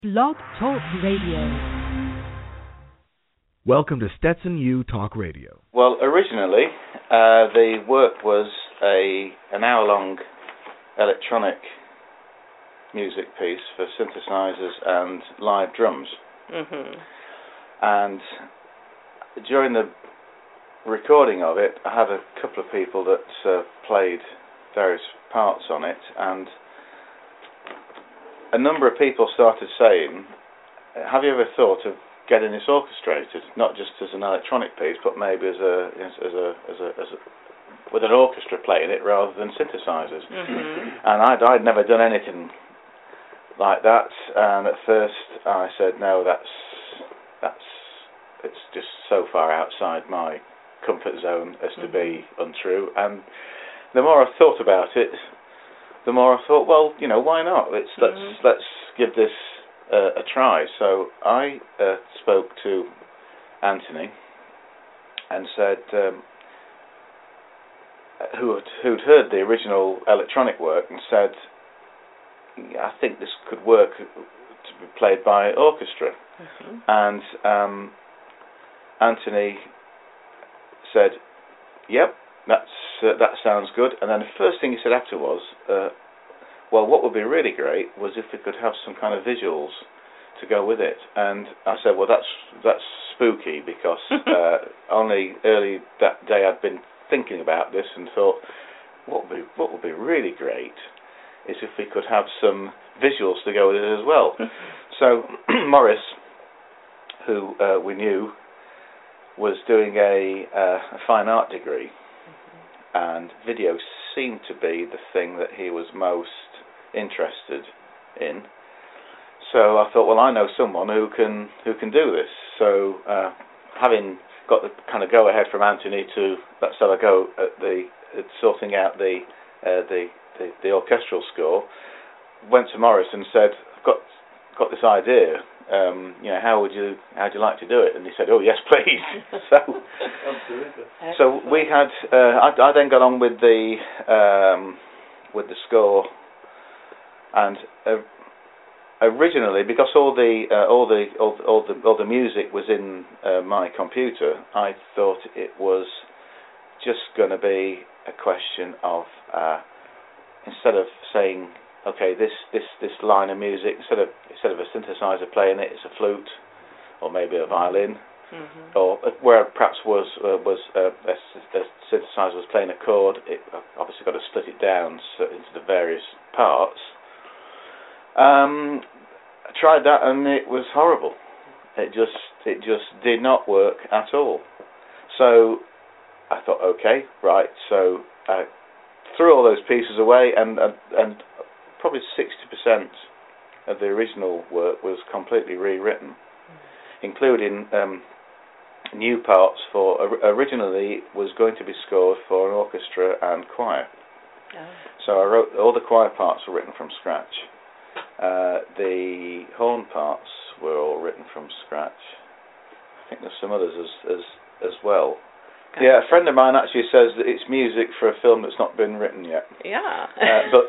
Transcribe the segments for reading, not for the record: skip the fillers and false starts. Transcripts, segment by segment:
Blog Talk Radio. Welcome to Stetson U Talk Radio. Well, originally, the work was an hour-long electronic music piece for synthesizers and live drums. Mm-hmm. And during the recording of it, I had a couple of people that played various parts on it, and a number of people started saying, have you ever thought of getting this orchestrated, not just as an electronic piece, but maybe as a with an orchestra playing it rather than synthesizers? Mm-hmm. And I'd never done anything like that, and at first I said, no, it's just so far outside my comfort zone as to be untrue. And the more I thought about it, the more I thought, well, why not? Let's give this a try. So I spoke to Anthony and said, who'd heard the original electronic work, and said, I think this could work to be played by orchestra. Mm-hmm. And Anthony said, yep, that sounds good. And then the first thing he said after was, well, what would be really great was if we could have some kind of visuals to go with it. And I said, well, that's spooky, because only early that day I'd been thinking about this and thought, what would be really great is if we could have some visuals to go with it as well. So Morris, who we knew, was doing a fine art degree, and video seemed to be the thing that he was most interested in. So I thought, well, I know someone who can do this. So having got the kind of go ahead from Anthony to let's have a go at sorting out the orchestral score, went to Morris and said, I've got this idea. How'd you like to do it? And he said, oh yes, please. So we had. I then got on with the score, and originally, because all the music was in my computer, I thought it was just going to be a question of instead of saying, okay, this line of music, instead of a synthesizer playing it, it's a flute or maybe a violin, or where perhaps was a synthesizer was playing a chord. It obviously got to split it down into the various parts. I tried that and it was horrible. It just did not work at all. So I thought, okay, right. So I threw all those pieces away, and probably 60% of the original work was completely rewritten, including new parts for. Originally, was going to be scored for an orchestra and choir. Oh. So I wrote all the choir parts were written from scratch. The horn parts were all written from scratch. I think there's some others as well. Yeah, a friend of mine actually says that it's music for a film that's not been written yet. Yeah. But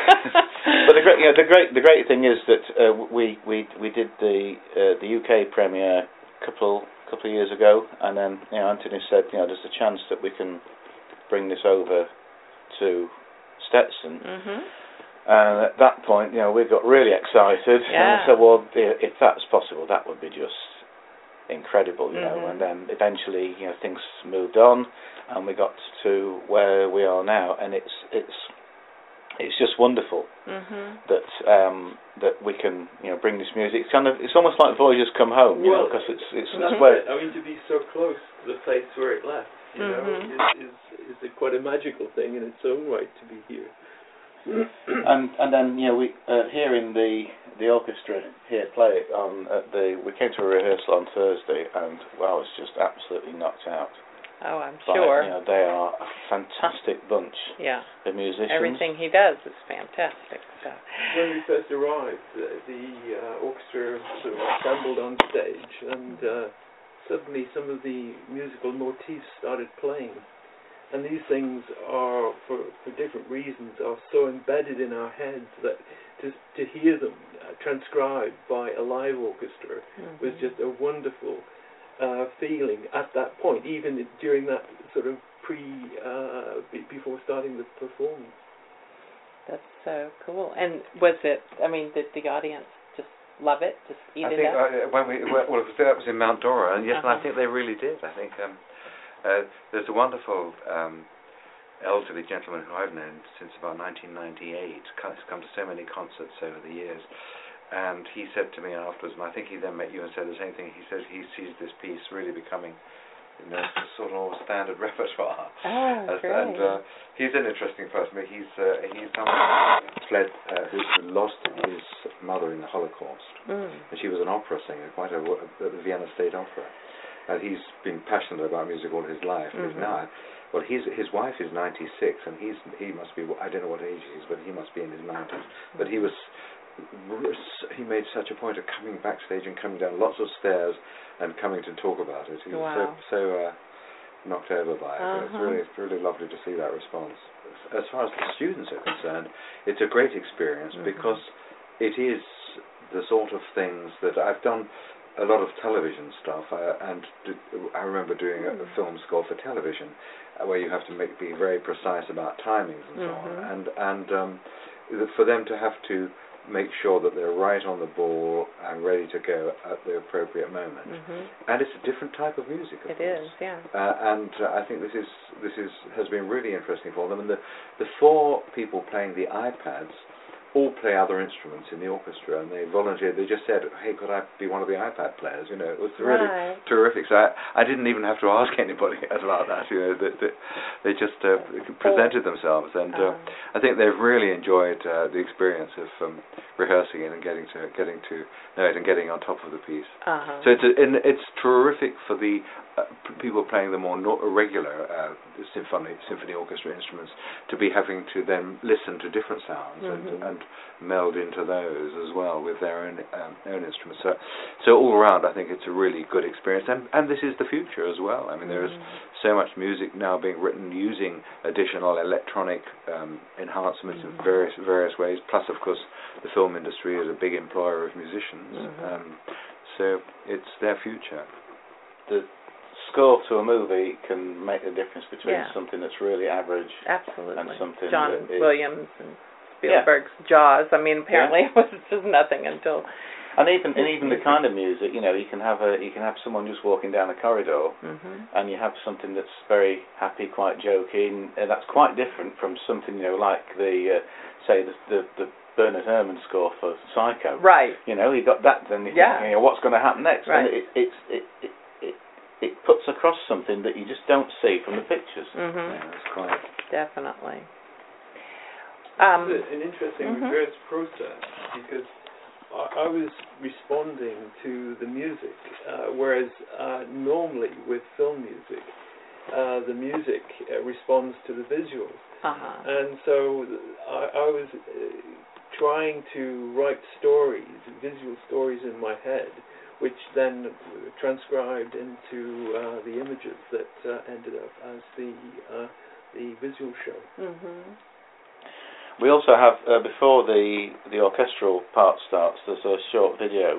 the great thing is that we did the UK premiere a couple of years ago, and then Anthony said there's a chance that we can bring this over to Stetson. Mm-hmm. And at that point, we got really excited, and I said, well, if that's possible, that would be just incredible, and then eventually things moved on and we got to where we are now, and it's just wonderful that we can bring this music. It's almost like Voyager's Come Home, because it's where to be so close to the place where it left, is quite a magical thing in its own right to be here. and then we hearing the orchestra here play it we came to a rehearsal on Thursday, and I was just absolutely knocked out. Oh, I'm sure. They are a fantastic bunch. Yeah. The musicians. Everything he does is fantastic. So. When we first arrived, the orchestra sort of assembled on stage, and suddenly some of the musical motifs started playing. And these things are, for different reasons, are so embedded in our heads that to hear them transcribed by a live orchestra was just a wonderful feeling at that point, even during that sort of before starting the performance. That's so cool. And was it, I mean, did the audience just love it, just eat it up? I think that was in Mount Dora, and yes, and I think they really did. I think there's a wonderful elderly gentleman who I've known since about 1998. He's come to so many concerts over the years, and he said to me afterwards, and I think he then met you and said the same thing. He says he sees this piece really becoming, you know, sort of standard repertoire. Oh, great. And he's an interesting person. He's fled, who lost his mother in the Holocaust, and she was an opera singer, quite at the Vienna State Opera. And he's been passionate about music all his life. He's now, well, his wife is 96, and he must be, I don't know what age he is, but he must be in his 90s. But he made such a point of coming backstage and coming down lots of stairs and coming to talk about it. He was so knocked over by it. It's really lovely to see that response. As far as the students are concerned, it's a great experience because it is the sort of things that I've done. A lot of television stuff, and I remember doing a film score for television, where you have to be very precise about timings and so on, and for them to have to make sure that they're right on the ball and ready to go at the appropriate moment. And it's a different type of music, of course. It is, yeah. And I think this has been really interesting for them. And the four people playing the iPads all play other instruments in the orchestra, and they volunteered. They just said, "Hey, could I be one of the iPad players?" You know, it was really terrific. So I didn't even have to ask anybody about that. You know, they just presented themselves, and I think they've really enjoyed the experience of rehearsing it and getting to know it and getting on top of the piece. So it's terrific for the people playing the more regular symphony orchestra instruments to be having to then listen to different sounds and meld into those as well with their own instruments. So all around, I think it's a really good experience, and this is the future as well. I mean, there is so much music now being written using additional electronic enhancements in various ways. Plus, of course, the film industry is a big employer of musicians, so it's their future. The score to a movie can make the difference between something that's really average and something John that Williams and Spielberg's Jaws. I mean, apparently it was just nothing until. And even the kind of music, you know, you can have someone just walking down a corridor, and you have something that's very happy, quite joking, and that's quite different from something, you know, like the Bernard Herrmann score for Psycho. Right. You know, you got that, then you think, you know, what's going to happen next? Right. And it puts across something that you just don't see from the pictures. It's quite definitely. It's an interesting reverse process, because I was responding to the music, whereas normally with film music, the music responds to the visuals. And so I was trying to write stories, visual stories in my head, which then transcribed into the images that ended up as the visual show. We also have, before the orchestral part starts, there's a short video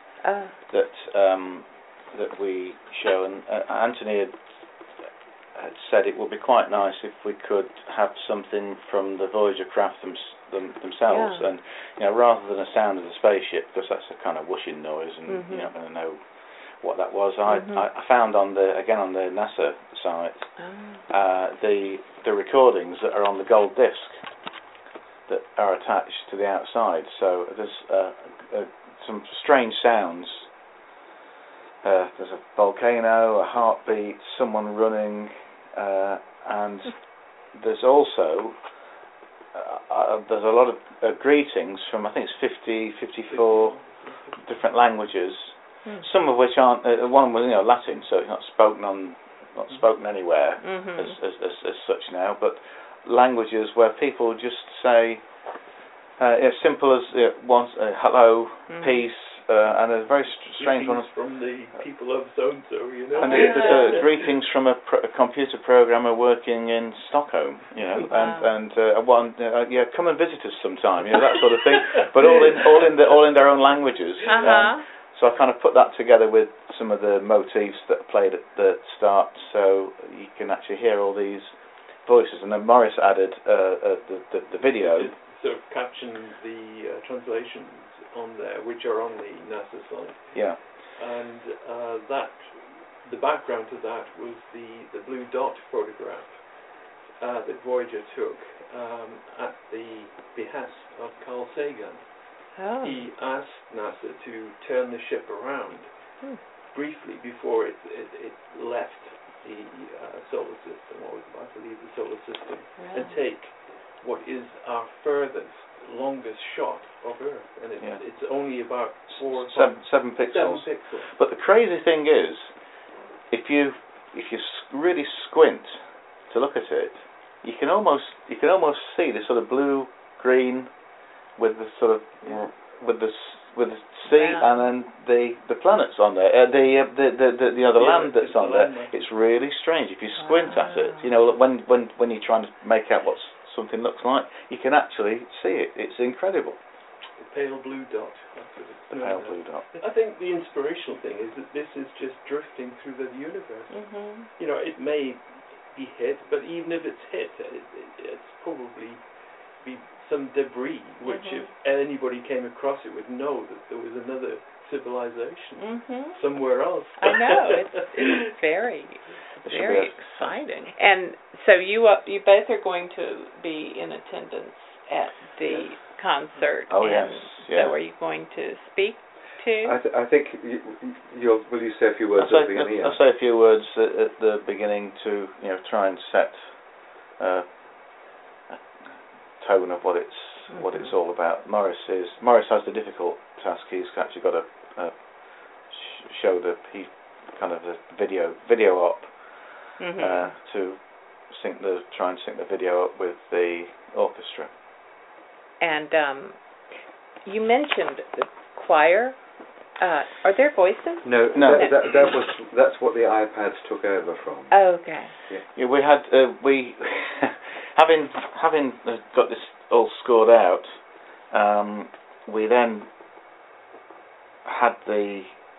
that we show, and Anthony had said it would be quite nice if we could have something from the Voyager craft themselves, and you know, rather than the sound of the spaceship, because that's a kind of whooshing noise, and you're not going to know what that was. I found on the NASA site the recordings that are on the gold disc that are attached to the outside. So there's some strange sounds. There's a volcano, a heartbeat, someone running, and there's also there's a lot of greetings from, I think it's 54 different languages, some of which aren't. One was, you know, Latin, so it's not spoken anywhere as such now, but languages where people just say as simple as hello, peace, and a very strange one. From the people of so-and-so, you know. And it's greetings from a computer programmer working in Stockholm, you know, and come and visit us sometime, you know, that sort of thing. But all in their own languages. So I kind of put that together with some of the motifs that are played at the start, so you can actually hear all these voices. And then Maurice added the video. Sort of captioned the translations on there, which are on the NASA site. Yeah. And the background to that was the blue dot photograph that Voyager took at the behest of Carl Sagan. Oh. He asked NASA to turn the ship around briefly before it left the solar system, or I believe the solar system, and take what is our furthest, longest shot of Earth, and it's only about 7 pixels. 7 pixels. But the crazy thing is, if you really squint to look at it, you can almost see the sort of blue green with the sort of with the sea and then the planets on there, the land that's on there. It's really strange if you squint at it. You know, when you're trying to make out what something looks like, you can actually see it. It's incredible. The pale blue dot. That's what it's the pale blue dot. I think the inspirational thing is that this is just drifting through the universe. You know, it may be hit, but even if it's hit, it's probably be some debris, which if anybody came across it would know that there was another civilization somewhere else. I know, it's very exciting. And so you both are going to be in attendance at the concert. Oh, yes. So are you going to speak to? I think will you say a few words at the beginning? I'll say a few words at the beginning to try and set a tone of what it's all about. Maurice has the difficult task. He's actually got to show the video up to try and sync the video up with the orchestra. And you mentioned the choir. Are there voices? No. That's what the iPads took over from. Oh, okay. Yeah, we had having got this all scored out. We then had the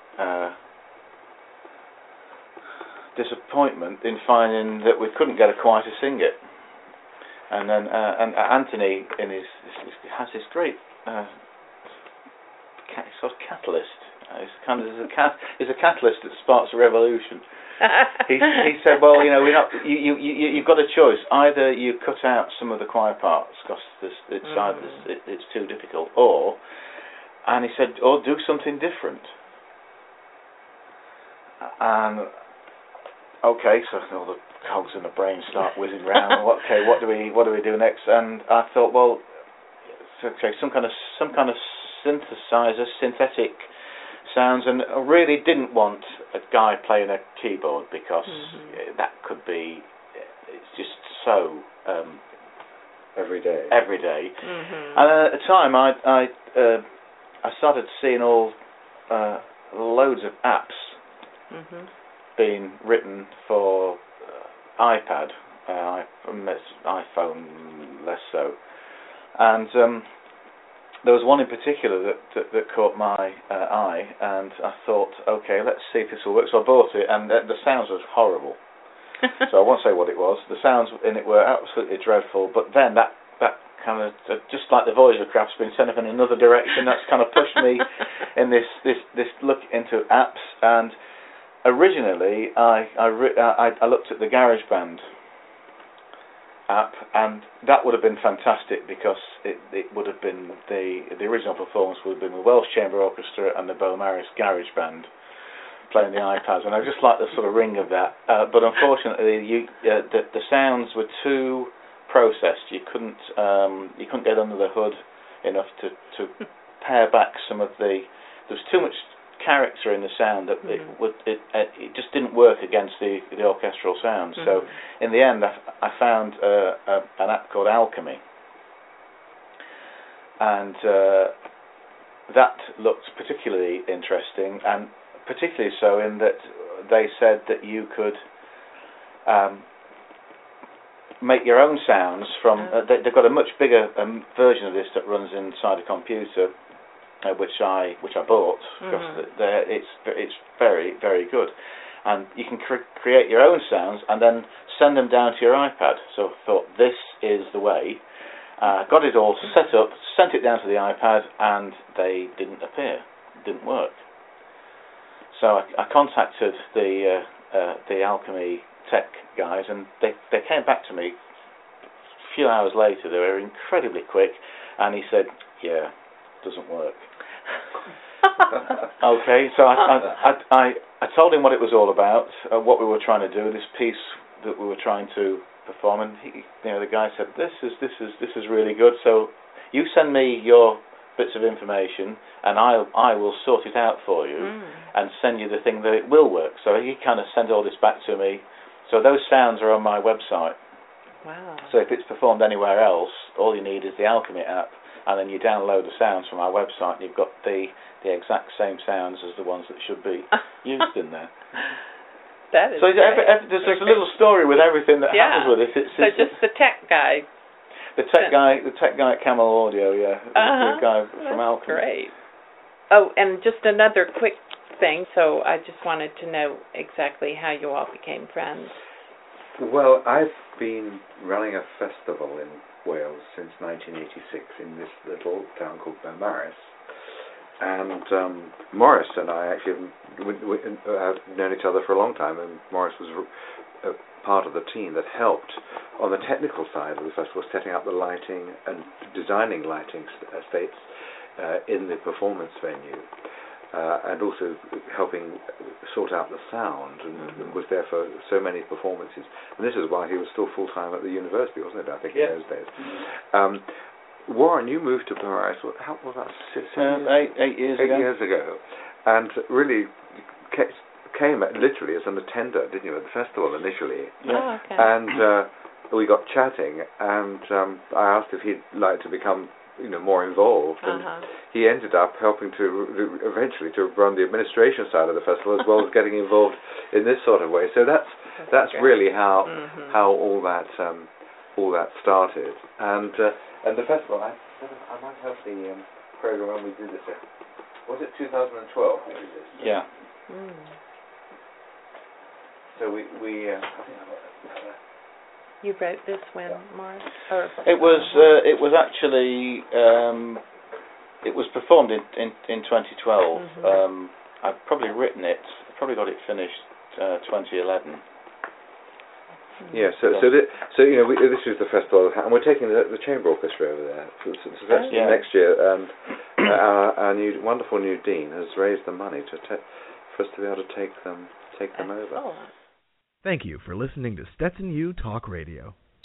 disappointment in finding that we couldn't get a choir to sing it. And then Anthony has this great sort of catalyst. It's a catalyst that sparks a revolution. He said, "Well, you've got a choice. Either you cut out some of the choir parts because it's too difficult, or do something different." And okay, so all the cogs in the brain start whizzing around. Okay, what do we do next? And I thought, well, okay, some kind of synthesizer, synthetic sounds, and I really didn't want a guy playing a keyboard because that could be, it's just so every day. And at the time, I started seeing loads of apps being written for iPad, iPhone less so, and there was one in particular that caught my eye, and I thought, okay, let's see if this will work. So I bought it, and the sounds was horrible. So I won't say what it was. The sounds in it were absolutely dreadful. But then that kind of, just like the Voyager craft's been sent up in another direction, that's kind of pushed me in this look into apps. And originally, I looked at the GarageBand app, and that would have been fantastic because it would have been the original performance would have been the Welsh Chamber Orchestra and the Beaumaris GarageBand playing the iPads, and I just like the sort of ring of that. But unfortunately, the sounds were too processed. You couldn't get under the hood enough to pare back some of the. There's too much character in the sound that it just didn't work against the orchestral sound. So in the end, I found an app called Alchemy, and that looked particularly interesting, and particularly so in that they said that you could make your own sounds from. They've got a much bigger version of this that runs inside a computer, which I bought because it's very, very good, and you can create your own sounds and then send them down to your iPad. So I thought, this is the way. Got it all set up, sent it down to the iPad, and they didn't appear, didn't work. So I contacted the Alchemy Tech guys, and they came back to me a few hours later. They were incredibly quick, and he said, "Yeah, doesn't work." Okay, so I told him what it was all about, what we were trying to do, this piece that we were trying to perform, and the guy said, "This is really good. So you send me your bits of information, and I will sort it out for you, and send you the thing that it will work." So he kind of sent all this back to me. So those sounds are on my website. Wow. So if it's performed anywhere else, all you need is the Alchemy app, and then you download the sounds from our website, and you've got the exact same sounds as the ones that should be used in there. That is so there's a little story with everything that happens with it. So just the tech guy. The tech guy at Camel Audio, the guy from Alchemy. Great. Oh, and just another quick thing. So I just wanted to know exactly how you all became friends. Well, I've been running a festival in Wales since 1986 in this little town called Beaumaris. And Maurice and I actually have known each other for a long time, and Maurice was part of the team that helped on the technical side of the festival, setting up the lighting and designing lighting estates in the performance venue, and also helping sort out the sound, and was there for so many performances. And this is while he was still full-time at the university, wasn't it, I think, in those days. Warren, you moved to Paris, how was that, 8 years ago? 8 years ago. And really came literally as an attender, didn't you, at the festival initially? Yeah. Oh, okay. And we got chatting, and I asked if he'd like to become more involved, and he ended up helping to eventually to run the administration side of the festival, as well as getting involved in this sort of way. So that's really how all that started. And the festival, I might have the program when we did this. Was it 2012 we did this? Yeah. So we I think You wrote this when, Morris? It was actually it was performed in 2012. I've probably written it. Probably got it finished 2011. Yeah, so this is the festival, and we're taking the chamber orchestra over there. So that's next year, and our new wonderful new dean has raised the money for us to be able to take them over. Thank you for listening to Stetson U Talk Radio.